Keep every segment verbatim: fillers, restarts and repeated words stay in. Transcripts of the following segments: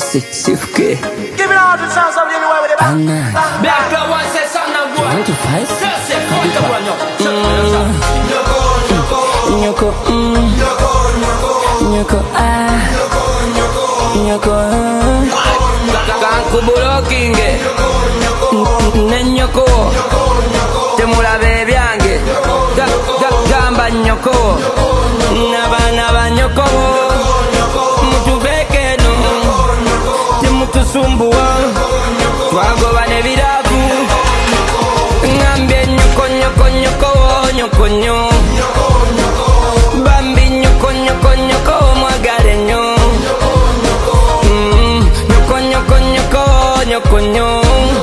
Si, Sifke. Give it all the sounds of the anywhere with the back. Anna. Black girl one say son of boy. Want to fight? Just say fuck the one up. Nyoko, mm. Nyoko, ah. Nyoko, Kankubulo kinge. Nenyoko. Temulabe byange. Gamba nyoko. Nabana banyoko. Mutubeke no. Temutusumbuwa. Twagoba ne birabu. Ngambye nyoko nyoko nyoko nyoko nyoko. Bambi nyoko nyoko nyoko mwagale nyo. Mm, nyoko nyoko nyoko nyoko nyoko.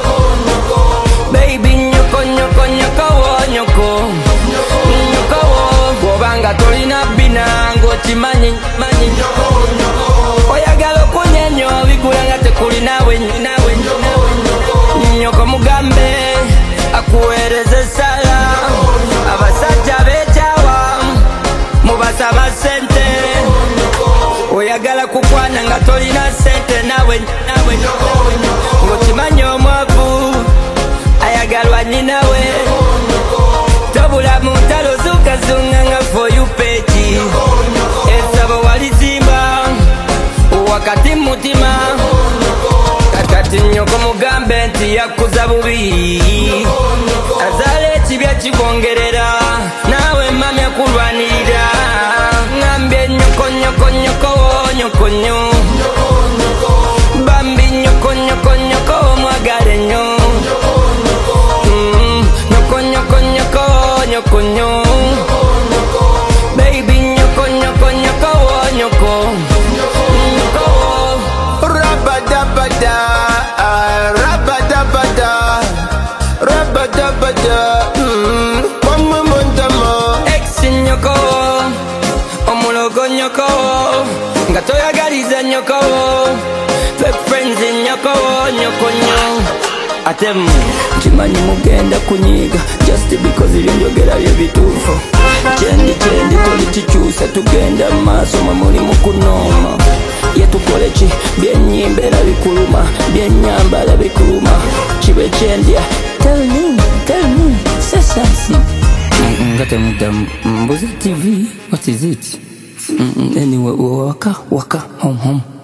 Baby nyoko nyoko nyoko nyoko. Nyoko gobanga tolina bina ngokimanyi manyi. Oyagala okunyenyo bigulanga tekuli nawe nawe nawe. Nyoko mugambe akuweereze sala. Abasajja beekyawa mubasaba sente. Oyagala kukwana nga tolina sente nawe nawe. Ngokimanyi omwavu ayagalwa ninawe. Tobula mu ntalo zukazunganga for you peki. Esabo walizimba wakati mutima. Kakati nyoko mugambe nti yakuza bubi. Azala ekibya kigongerera nawe mami akulwanirira. Ngambye nyoko nyoko nyoko nyoko nyoko. Bambi nyoko nyoko nyoko mwagale nyo. Mm, nyoko nyoko nyoko nyoko nyoko. Baby nyoko nyoko nyoko nyoko. Nyoko Rabadabada, rabadabada, rabadabada. Mm, mama montamo. ex nyoko. Omulogo nyoko. Nga toyagaliza nyoko. Fake friends nyoko nyoko nyoko. Atemu kimanyi mugenda kunyiga just because ebyonjogera bye bituufu. Kyendi kyendi tolikikyusa tugenda mu maaso mwe muli mu kunooma. Ye tukole ki byennyimba era bikuluma byennyambala bikuluma kibe kyendya. Tell me, tell me, say something. Nga temudda Mbuzi T V, what is it? Anyway, waka waka home home.